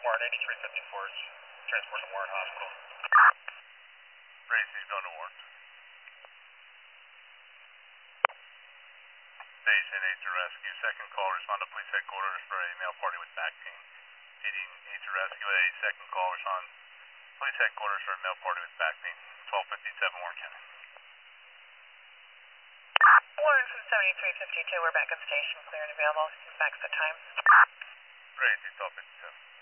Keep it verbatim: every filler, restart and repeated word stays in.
Warren eighty-three fifty-four is transport to Warren Hospital. Racy's going to Warren. Station eight to rescue. Second call, respond to police headquarters for a male party with back pain. P D eight to rescue. A second call, respond police headquarters for a male party with back pain. twelve fifty-seven Warren County. Warren from seventy-three fifty-two, we're back at station, clear and available. Back at the time. Racy, twelve fifty-seven.